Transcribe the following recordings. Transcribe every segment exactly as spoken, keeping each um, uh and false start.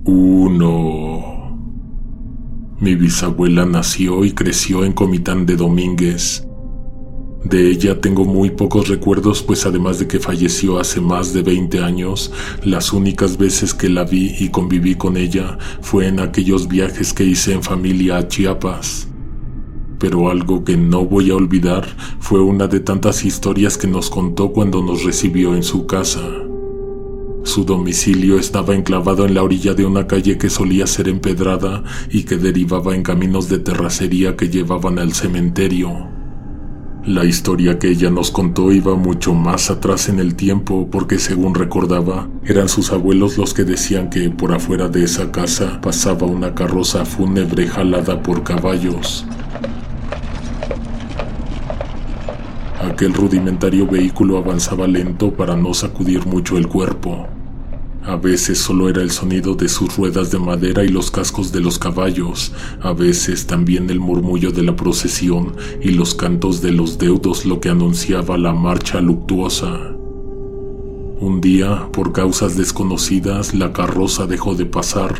uno. Mi bisabuela nació y creció en Comitán de Domínguez. De ella tengo muy pocos recuerdos, pues además de que falleció hace más de veinte años, las únicas veces que la vi y conviví con ella fue en aquellos viajes que hice en familia a Chiapas. Pero algo que no voy a olvidar fue una de tantas historias que nos contó cuando nos recibió en su casa. Su domicilio estaba enclavado en la orilla de una calle que solía ser empedrada y que derivaba en caminos de terracería que llevaban al cementerio. La historia que ella nos contó iba mucho más atrás en el tiempo porque, según recordaba, eran sus abuelos los que decían que por afuera de esa casa pasaba una carroza fúnebre jalada por caballos. Aquel rudimentario vehículo avanzaba lento para no sacudir mucho el cuerpo. A veces solo era el sonido de sus ruedas de madera y los cascos de los caballos, a veces también el murmullo de la procesión y los cantos de los deudos lo que anunciaba la marcha luctuosa. Un día, por causas desconocidas, la carroza dejó de pasar.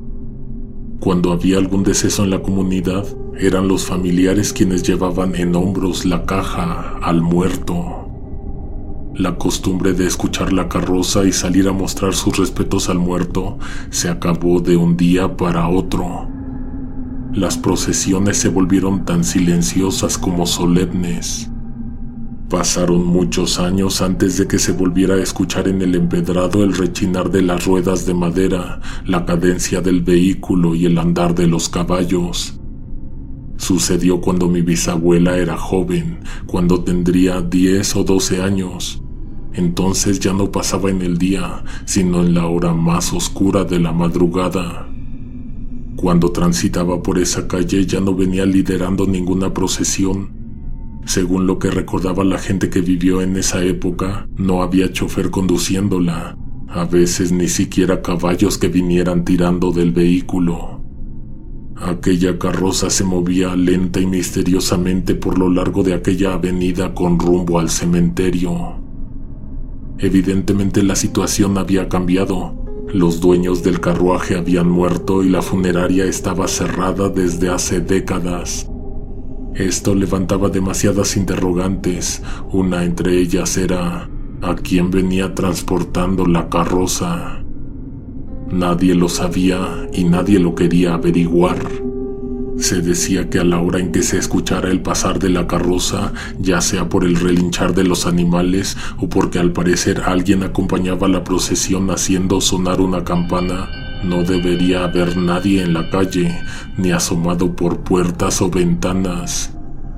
Cuando había algún deceso en la comunidad, eran los familiares quienes llevaban en hombros la caja al muerto. La costumbre de escuchar la carroza y salir a mostrar sus respetos al muerto se acabó de un día para otro. Las procesiones se volvieron tan silenciosas como solemnes. Pasaron muchos años antes de que se volviera a escuchar en el empedrado el rechinar de las ruedas de madera, la cadencia del vehículo y el andar de los caballos. Sucedió cuando mi bisabuela era joven, cuando tendría diez o doce años. Entonces ya no pasaba en el día, sino en la hora más oscura de la madrugada. Cuando transitaba por esa calle ya no venía liderando ninguna procesión. Según lo que recordaba la gente que vivió en esa época, no había chofer conduciéndola, a veces ni siquiera caballos que vinieran tirando del vehículo. Aquella carroza se movía lenta y misteriosamente por lo largo de aquella avenida con rumbo al cementerio. Evidentemente la situación había cambiado. Los dueños del carruaje habían muerto y la funeraria estaba cerrada desde hace décadas. Esto levantaba demasiadas interrogantes. Una entre ellas era: ¿a quién venía transportando la carroza? Nadie lo sabía y nadie lo quería averiguar. Se decía que a la hora en que se escuchara el pasar de la carroza, ya sea por el relinchar de los animales o porque al parecer alguien acompañaba la procesión haciendo sonar una campana, no debería haber nadie en la calle, ni asomado por puertas o ventanas.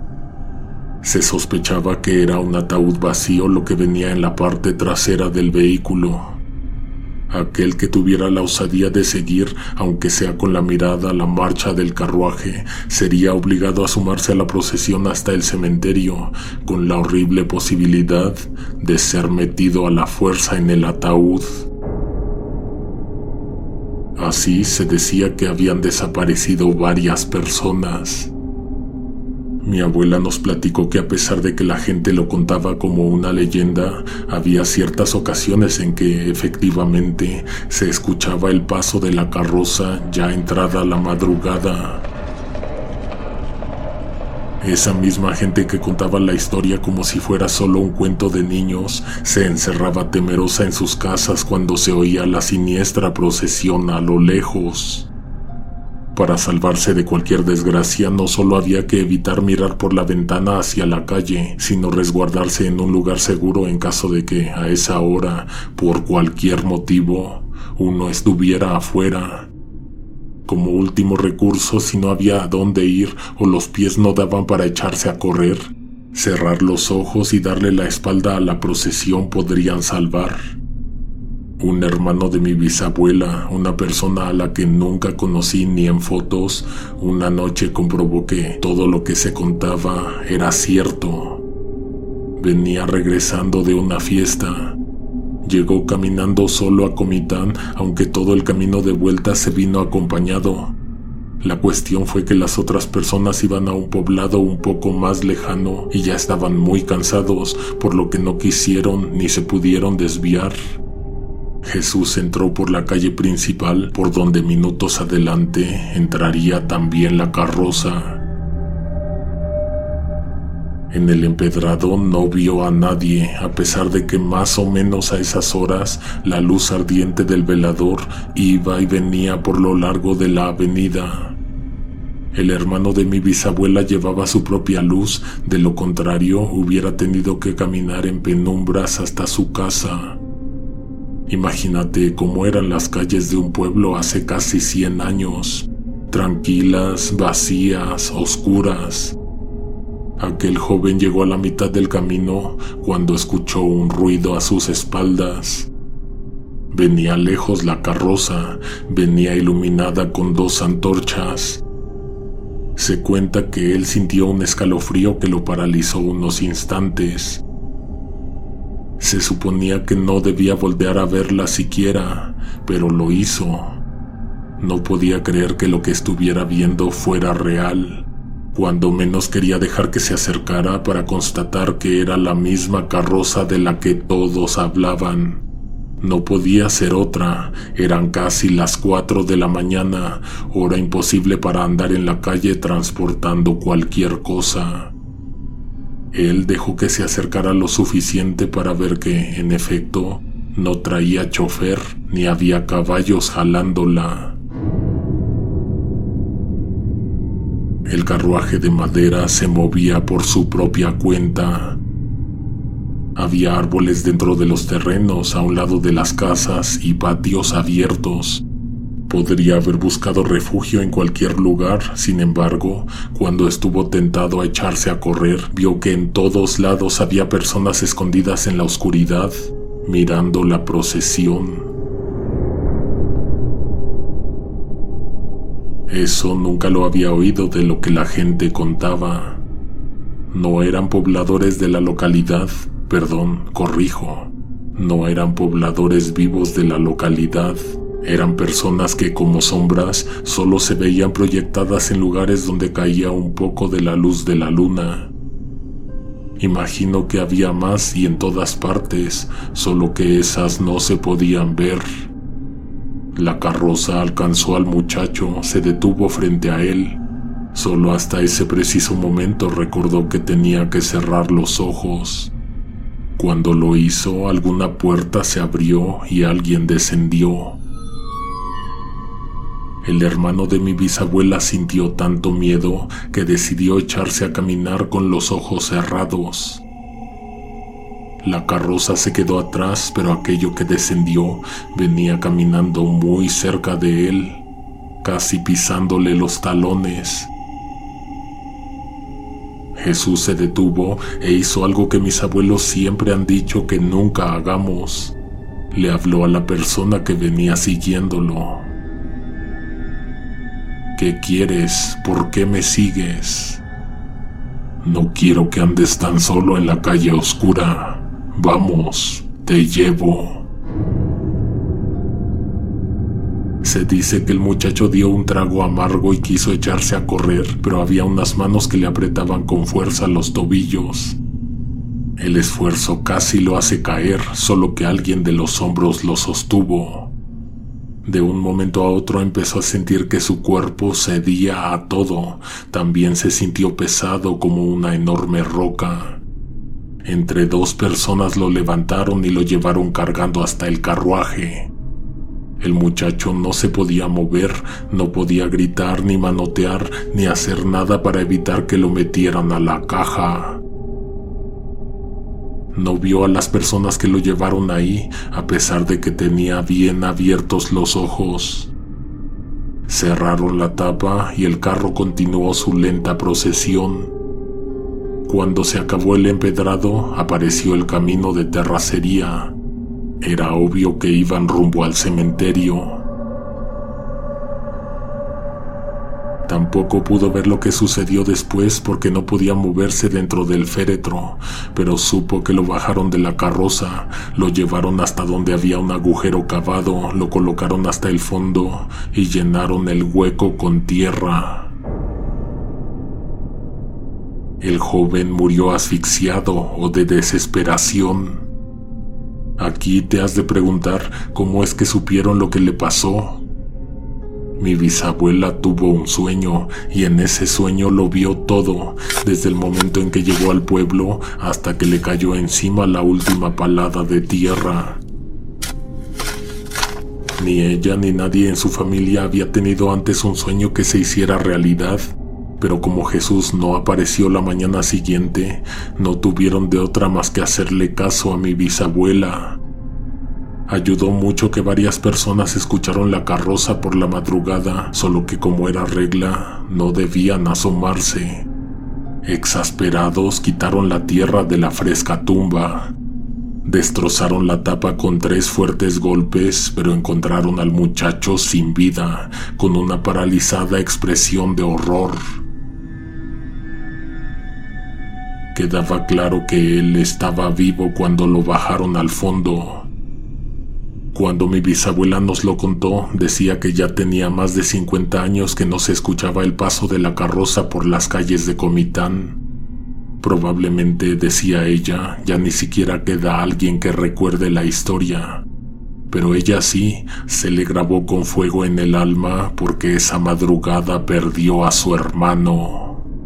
Se sospechaba que era un ataúd vacío lo que venía en la parte trasera del vehículo. Aquel que tuviera la osadía de seguir, aunque sea con la mirada, la marcha del carruaje, sería obligado a sumarse a la procesión hasta el cementerio, con la horrible posibilidad de ser metido a la fuerza en el ataúd. Así se decía que habían desaparecido varias personas. Mi abuela nos platicó que a pesar de que la gente lo contaba como una leyenda, había ciertas ocasiones en que efectivamente se escuchaba el paso de la carroza ya entrada la madrugada. Esa misma gente que contaba la historia como si fuera solo un cuento de niños, se encerraba temerosa en sus casas cuando se oía la siniestra procesión a lo lejos. Para salvarse de cualquier desgracia, no solo había que evitar mirar por la ventana hacia la calle, sino resguardarse en un lugar seguro en caso de que, a esa hora, por cualquier motivo, uno estuviera afuera. Como último recurso, si no había a dónde ir o los pies no daban para echarse a correr, cerrar los ojos y darle la espalda a la procesión podrían salvar. Un hermano de mi bisabuela, una persona a la que nunca conocí ni en fotos, una noche comprobó que todo lo que se contaba era cierto. Venía regresando de una fiesta. Llegó caminando solo a Comitán, aunque todo el camino de vuelta se vino acompañado. La cuestión fue que las otras personas iban a un poblado un poco más lejano y ya estaban muy cansados, por lo que no quisieron ni se pudieron desviar. Jesús entró por la calle principal, por donde minutos adelante entraría también la carroza. En el empedrado no vio a nadie, a pesar de que más o menos a esas horas la luz ardiente del velador iba y venía por lo largo de la avenida. El hermano de mi bisabuela llevaba su propia luz, de lo contrario hubiera tenido que caminar en penumbras hasta su casa. Imagínate cómo eran las calles de un pueblo hace casi cien años, tranquilas, vacías, oscuras. Aquel joven llegó a la mitad del camino cuando escuchó un ruido a sus espaldas. Venía lejos la carroza, venía iluminada con dos antorchas. Se cuenta que él sintió un escalofrío que lo paralizó unos instantes. Se suponía que no debía volver a verla siquiera, pero lo hizo. No podía creer que lo que estuviera viendo fuera real. Cuando menos quería dejar que se acercara para constatar que era la misma carroza de la que todos hablaban. No podía ser otra, eran casi las cuatro de la mañana, hora imposible para andar en la calle transportando cualquier cosa. Él dejó que se acercara lo suficiente para ver que, en efecto, no traía chofer ni había caballos jalándola. El carruaje de madera se movía por su propia cuenta. Había árboles dentro de los terrenos, a un lado de las casas y patios abiertos. Podría haber buscado refugio en cualquier lugar, sin embargo, cuando estuvo tentado a echarse a correr, vio que en todos lados había personas escondidas en la oscuridad, mirando la procesión. Eso nunca lo había oído de lo que la gente contaba. No eran pobladores de la localidad, perdón, corrijo, no eran pobladores vivos de la localidad. Eran personas que, como sombras, solo se veían proyectadas en lugares donde caía un poco de la luz de la luna. Imagino que había más y en todas partes, solo que esas no se podían ver. La carroza alcanzó al muchacho, se detuvo frente a él. Solo hasta ese preciso momento recordó que tenía que cerrar los ojos. Cuando lo hizo, alguna puerta se abrió y alguien descendió. El hermano de mi bisabuela sintió tanto miedo que decidió echarse a caminar con los ojos cerrados. La carroza se quedó atrás, pero aquello que descendió venía caminando muy cerca de él, casi pisándole los talones. Jesús se detuvo e hizo algo que mis abuelos siempre han dicho que nunca hagamos. Le habló a la persona que venía siguiéndolo. ¿Qué quieres? ¿Por qué me sigues? No quiero que andes tan solo en la calle oscura. Vamos, te llevo. Se dice que el muchacho dio un trago amargo y quiso echarse a correr, pero había unas manos que le apretaban con fuerza los tobillos. El esfuerzo casi lo hace caer, solo que alguien de los hombros lo sostuvo. De un momento a otro empezó a sentir que su cuerpo cedía a todo. También se sintió pesado como una enorme roca. Entre dos personas lo levantaron y lo llevaron cargando hasta el carruaje. El muchacho no se podía mover, no podía gritar ni manotear, ni hacer nada para evitar que lo metieran a la caja. No vio a las personas que lo llevaron ahí, a pesar de que tenía bien abiertos los ojos. Cerraron la tapa y el carro continuó su lenta procesión. Cuando se acabó el empedrado, apareció el camino de terracería. Era obvio que iban rumbo al cementerio. Tampoco pudo ver lo que sucedió después porque no podía moverse dentro del féretro, pero supo que lo bajaron de la carroza, lo llevaron hasta donde había un agujero cavado, lo colocaron hasta el fondo y llenaron el hueco con tierra. El joven murió asfixiado o de desesperación. Aquí te has de preguntar cómo es que supieron lo que le pasó. Mi bisabuela tuvo un sueño y en ese sueño lo vio todo, desde el momento en que llegó al pueblo hasta que le cayó encima la última palada de tierra. Ni ella ni nadie en su familia había tenido antes un sueño que se hiciera realidad, pero como Jesús no apareció la mañana siguiente, no tuvieron de otra más que hacerle caso a mi bisabuela. Ayudó mucho que varias personas escucharon la carroza por la madrugada, solo que como era regla, no debían asomarse. Exasperados, quitaron la tierra de la fresca tumba. Destrozaron la tapa con tres fuertes golpes, pero encontraron al muchacho sin vida, con una paralizada expresión de horror. Quedaba claro que él estaba vivo cuando lo bajaron al fondo. Cuando mi bisabuela nos lo contó, decía que ya tenía más de cincuenta años que no se escuchaba el paso de la carroza por las calles de Comitán. Probablemente, decía ella, ya ni siquiera queda alguien que recuerde la historia. Pero ella sí, se le grabó con fuego en el alma porque esa madrugada perdió a su hermano.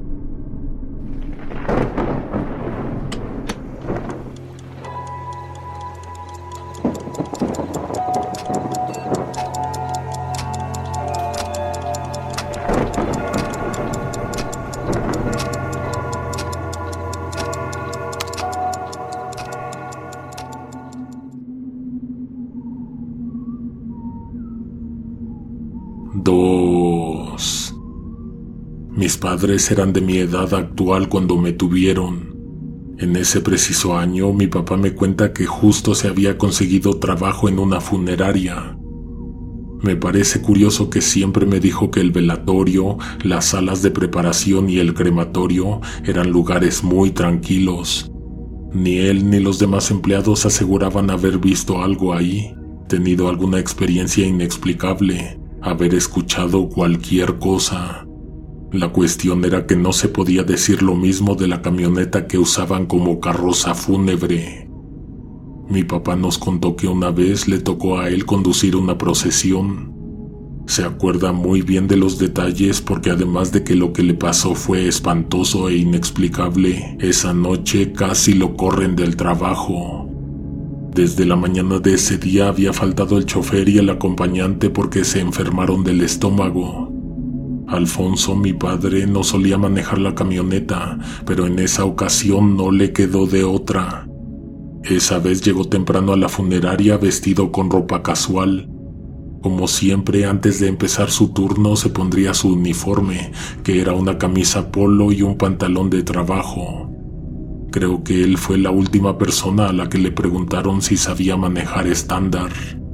Dos. Mis padres eran de mi edad actual cuando me tuvieron. En ese preciso año, mi papá me cuenta que justo se había conseguido trabajo en una funeraria. Me parece curioso que siempre me dijo que el velatorio, las salas de preparación y el crematorio eran lugares muy tranquilos. Ni él ni los demás empleados aseguraban haber visto algo ahí, tenido alguna experiencia inexplicable, haber escuchado cualquier cosa. La cuestión era que no se podía decir lo mismo de la camioneta que usaban como carroza fúnebre. Mi papá nos contó que una vez le tocó a él conducir una procesión. Se acuerda muy bien de los detalles porque además de que lo que le pasó fue espantoso e inexplicable, esa noche casi lo corren del trabajo. Desde la mañana de ese día había faltado el chofer y el acompañante porque se enfermaron del estómago. Alfonso, mi padre, no solía manejar la camioneta, pero en esa ocasión no le quedó de otra. Esa vez llegó temprano a la funeraria vestido con ropa casual. Como siempre, antes de empezar su turno se pondría su uniforme, que era una camisa polo y un pantalón de trabajo. Creo que él fue la última persona a la que le preguntaron si sabía manejar estándar.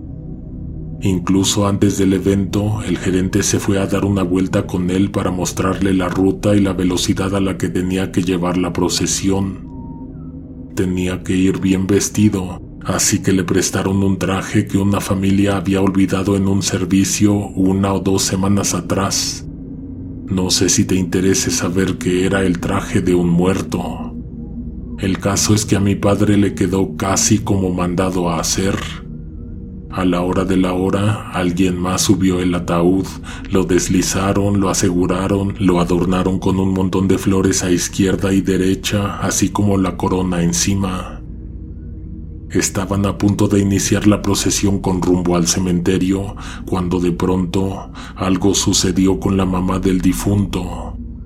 Incluso antes del evento, el gerente se fue a dar una vuelta con él para mostrarle la ruta y la velocidad a la que tenía que llevar la procesión. Tenía que ir bien vestido, así que le prestaron un traje que una familia había olvidado en un servicio una o dos semanas atrás. No sé si te interese saber que era el traje de un muerto. El caso es que a mi padre le quedó casi como mandado a hacer. A la hora de la hora, alguien más subió el ataúd, lo deslizaron, lo aseguraron, lo adornaron con un montón de flores a izquierda y derecha, así como la corona encima. Estaban a punto de iniciar la procesión con rumbo al cementerio, cuando de pronto algo sucedió con la mamá del difunto.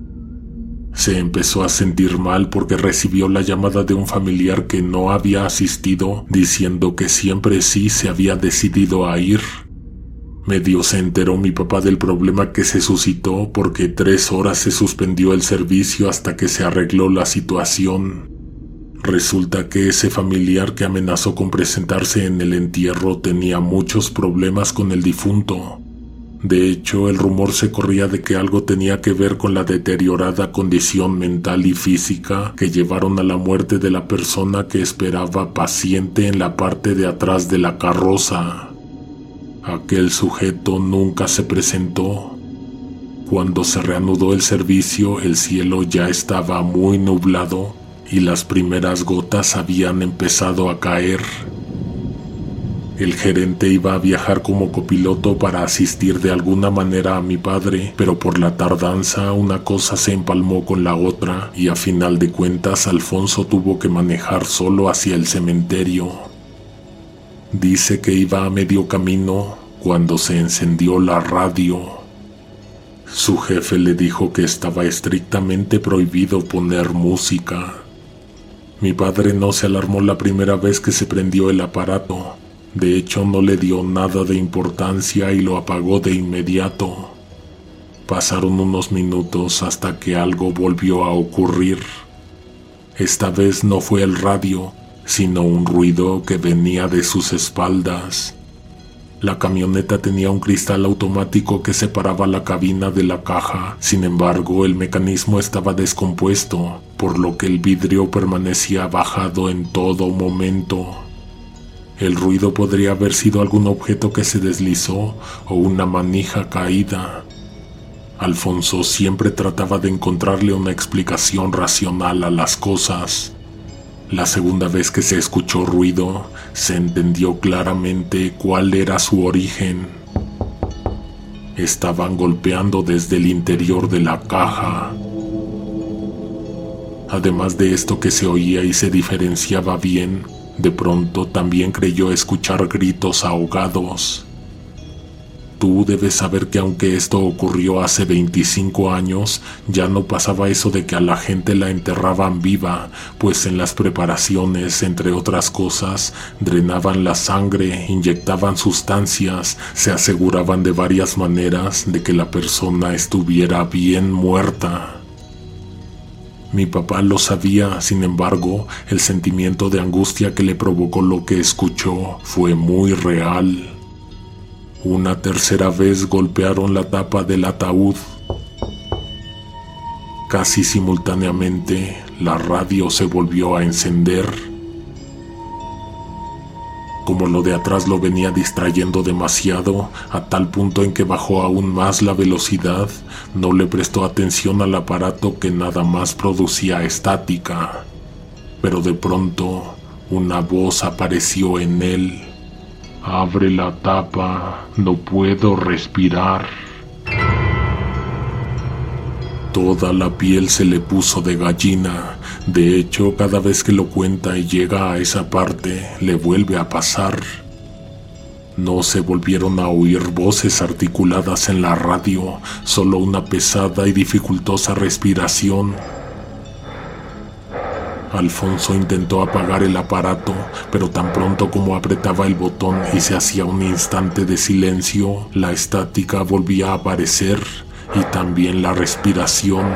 Se empezó a sentir mal porque recibió la llamada de un familiar que no había asistido, diciendo que siempre sí se había decidido a ir. Medio se enteró mi papá del problema que se suscitó porque tres horas se suspendió el servicio hasta que se arregló la situación. Resulta que ese familiar que amenazó con presentarse en el entierro tenía muchos problemas con el difunto. De hecho, el rumor se corría de que algo tenía que ver con la deteriorada condición mental y física que llevaron a la muerte de la persona que esperaba paciente en la parte de atrás de la carroza. Aquel sujeto nunca se presentó. Cuando se reanudó el servicio, el cielo ya estaba muy nublado y las primeras gotas habían empezado a caer. El gerente iba a viajar como copiloto para asistir de alguna manera a mi padre, pero por la tardanza una cosa se empalmó con la otra y a final de cuentas Alfonso tuvo que manejar solo hacia el cementerio. Dice que iba a medio camino cuando se encendió la radio. Su jefe le dijo que estaba estrictamente prohibido poner música. Mi padre no se alarmó la primera vez que se prendió el aparato. De hecho, no le dio nada de importancia y lo apagó de inmediato. Pasaron unos minutos hasta que algo volvió a ocurrir. Esta vez no fue el radio, sino un ruido que venía de sus espaldas. La camioneta tenía un cristal automático que separaba la cabina de la caja. Sin embargo, el mecanismo estaba descompuesto, por lo que el vidrio permanecía bajado en todo momento. El ruido podría haber sido algún objeto que se deslizó o una manija caída. Alfonso siempre trataba de encontrarle una explicación racional a las cosas. La segunda vez que se escuchó ruido, se entendió claramente cuál era su origen. Estaban golpeando desde el interior de la caja. Además de esto que se oía y se diferenciaba bien, de pronto también creyó escuchar gritos ahogados. Tú debes saber que aunque esto ocurrió hace veinticinco años, ya no pasaba eso de que a la gente la enterraban viva, pues en las preparaciones, entre otras cosas, drenaban la sangre, inyectaban sustancias, se aseguraban de varias maneras de que la persona estuviera bien muerta. Mi papá lo sabía, sin embargo, el sentimiento de angustia que le provocó lo que escuchó fue muy real. Una tercera vez golpearon la tapa del ataúd. Casi simultáneamente, la radio se volvió a encender. Como lo de atrás lo venía distrayendo demasiado, a tal punto en que bajó aún más la velocidad, no le prestó atención al aparato que nada más producía estática. Pero de pronto, una voz apareció en él. «Abre la tapa, no puedo respirar». Toda la piel se le puso de gallina. De hecho, cada vez que lo cuenta y llega a esa parte, le vuelve a pasar. No se volvieron a oír voces articuladas en la radio, solo una pesada y dificultosa respiración. Alfonso intentó apagar el aparato, pero tan pronto como apretaba el botón y se hacía un instante de silencio, la estática volvía a aparecer y también la respiración.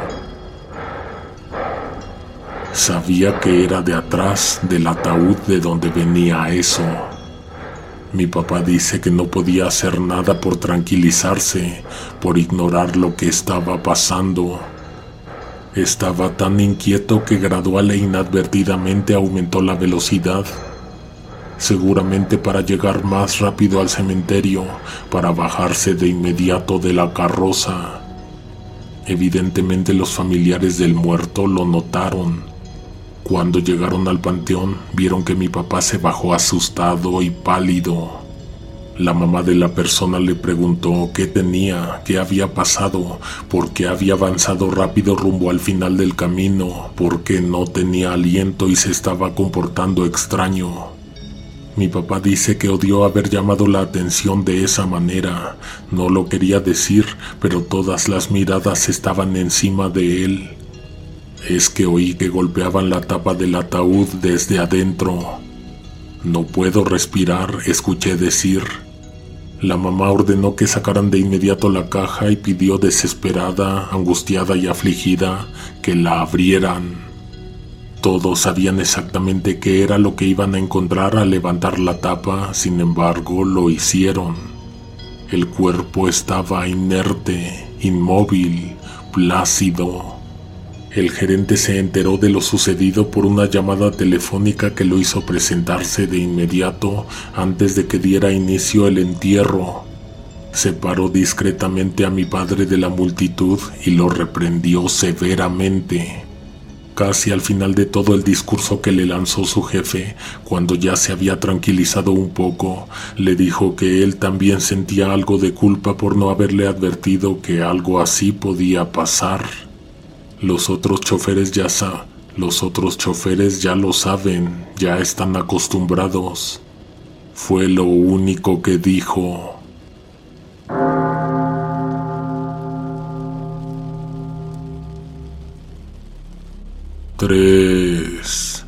Sabía que era de atrás del ataúd de donde venía eso. Mi papá dice que no podía hacer nada por tranquilizarse, por ignorar lo que estaba pasando. Estaba tan inquieto que gradual e inadvertidamente aumentó la velocidad, seguramente para llegar más rápido al cementerio, para bajarse de inmediato de la carroza. Evidentemente los familiares del muerto lo notaron. Cuando llegaron al panteón, vieron que mi papá se bajó asustado y pálido. La mamá de la persona le preguntó qué tenía, qué había pasado, por qué había avanzado rápido rumbo al final del camino, por qué no tenía aliento y se estaba comportando extraño. Mi papá dice que odió haber llamado la atención de esa manera. No lo quería decir, pero todas las miradas estaban encima de él. Es que oí que golpeaban la tapa del ataúd desde adentro. No puedo respirar, escuché decir. La mamá ordenó que sacaran de inmediato la caja y pidió desesperada, angustiada y afligida que la abrieran. Todos sabían exactamente qué era lo que iban a encontrar al levantar la tapa, sin embargo lo hicieron. El cuerpo estaba inerte, inmóvil, plácido. El gerente se enteró de lo sucedido por una llamada telefónica que lo hizo presentarse de inmediato antes de que diera inicio el entierro. Separó discretamente a mi padre de la multitud y lo reprendió severamente. casi al final de todo el discurso que le lanzó su jefe, cuando ya se había tranquilizado un poco, le dijo que él también sentía algo de culpa por no haberle advertido que algo así podía pasar. Los otros choferes ya sa- los otros choferes ya lo saben, ya están acostumbrados. Fue lo único que dijo. tres.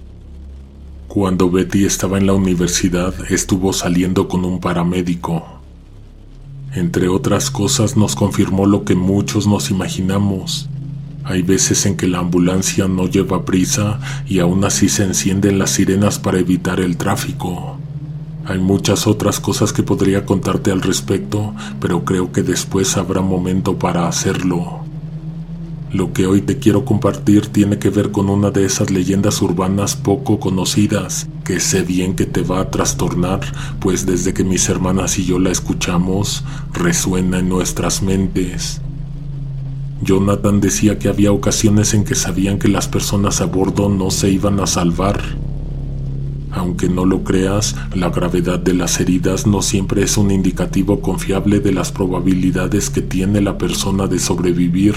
Cuando Betty estaba en la universidad, estuvo saliendo con un paramédico. Entre otras cosas, nos confirmó lo que muchos nos imaginamos. Hay veces en que la ambulancia no lleva prisa y aún así se encienden las sirenas para evitar el tráfico. Hay muchas otras cosas que podría contarte al respecto, pero creo que después habrá momento para hacerlo. Lo que hoy te quiero compartir tiene que ver con una de esas leyendas urbanas poco conocidas, que sé bien que te va a trastornar, pues desde que mis hermanas y yo la escuchamos, resuena en nuestras mentes. Jonathan decía que había ocasiones en que sabían que las personas a bordo no se iban a salvar. Aunque no lo creas, la gravedad de las heridas no siempre es un indicativo confiable de las probabilidades que tiene la persona de sobrevivir.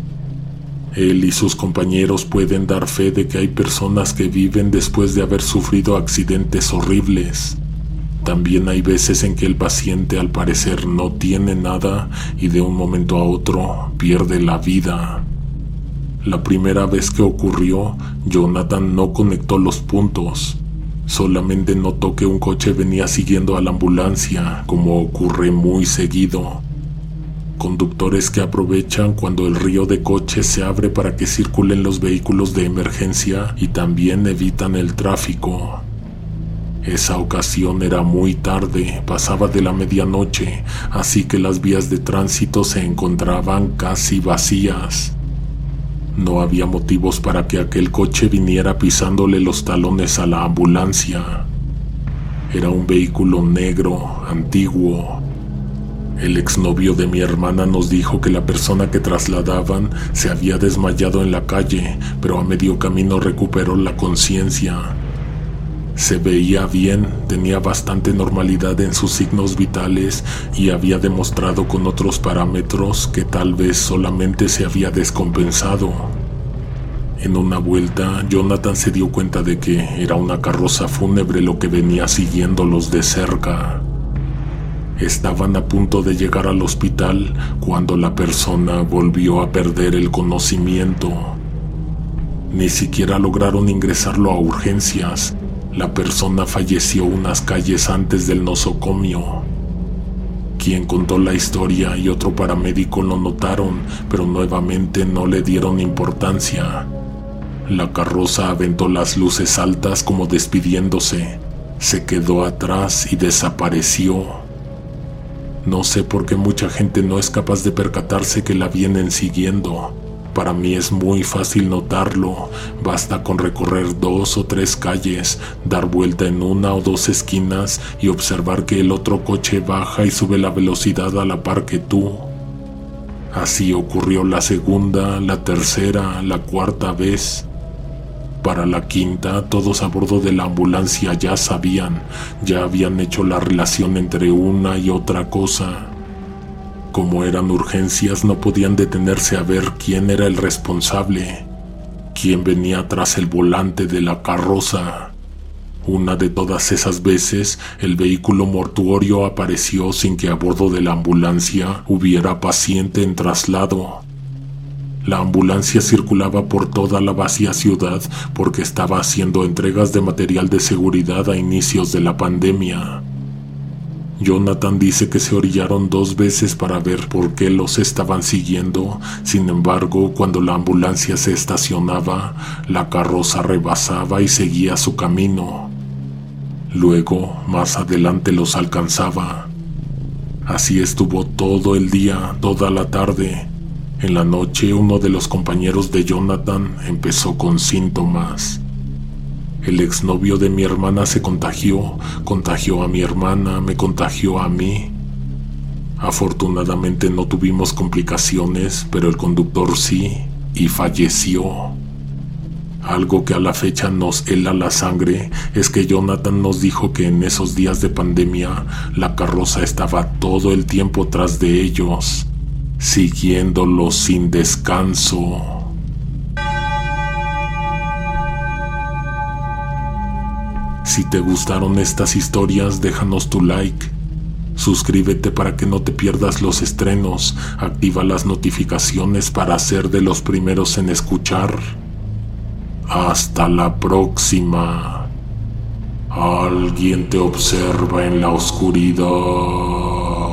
Él y sus compañeros pueden dar fe de que hay personas que viven después de haber sufrido accidentes horribles. También hay veces en que el paciente al parecer no tiene nada y de un momento a otro pierde la vida. La primera vez que ocurrió, Jonathan no conectó los puntos. Solamente notó que un coche venía siguiendo a la ambulancia, como ocurre muy seguido. Conductores que aprovechan cuando el río de coches se abre para que circulen los vehículos de emergencia y también evitan el tráfico. Esa ocasión era muy tarde, pasaba de la medianoche, así que las vías de tránsito se encontraban casi vacías. No había motivos para que aquel coche viniera pisándole los talones a la ambulancia. Era un vehículo negro, antiguo. El exnovio de mi hermana nos dijo que la persona que trasladaban se había desmayado en la calle, pero a medio camino recuperó la conciencia. Se veía bien, tenía bastante normalidad en sus signos vitales y había demostrado con otros parámetros que tal vez solamente se había descompensado. En una vuelta, Jonathan se dio cuenta de que era una carroza fúnebre lo que venía siguiéndolos de cerca. Estaban a punto de llegar al hospital cuando la persona volvió a perder el conocimiento. Ni siquiera lograron ingresarlo a urgencias. La persona falleció unas calles antes del nosocomio. Quien contó la historia y otro paramédico lo notaron, pero nuevamente no le dieron importancia. La carroza aventó las luces altas como despidiéndose. Se quedó atrás y desapareció. No sé por qué mucha gente no es capaz de percatarse que la vienen siguiendo. Para mí es muy fácil notarlo, basta con recorrer dos o tres calles, dar vuelta en una o dos esquinas y observar que el otro coche baja y sube la velocidad a la par que tú. Así ocurrió la segunda, la tercera, la cuarta vez. Para la quinta, todos a bordo de la ambulancia ya sabían, ya habían hecho la relación entre una y otra cosa. Como eran urgencias, no podían detenerse a ver quién era el responsable, quién venía tras el volante de la carroza. Una de todas esas veces, el vehículo mortuorio apareció sin que a bordo de la ambulancia hubiera paciente en traslado. La ambulancia circulaba por toda la vacía ciudad porque estaba haciendo entregas de material de seguridad a inicios de la pandemia. Jonathan dice que se orillaron dos veces para ver por qué los estaban siguiendo. Sin embargo, cuando la ambulancia se estacionaba, la carroza rebasaba y seguía su camino. Luego, más adelante los alcanzaba. Así estuvo todo el día, toda la tarde. En la noche, uno de los compañeros de Jonathan empezó con síntomas. El exnovio de mi hermana se contagió, contagió a mi hermana, me contagió a mí. Afortunadamente no tuvimos complicaciones, pero el conductor sí, y falleció. Algo que a la fecha nos hela la sangre es que Jonathan nos dijo que en esos días de pandemia la carroza estaba todo el tiempo tras de ellos, siguiéndolos sin descanso. Si te gustaron estas historias, déjanos tu like. Suscríbete para que no te pierdas los estrenos. Activa las notificaciones para ser de los primeros en escuchar. Hasta la próxima. Alguien te observa en la oscuridad.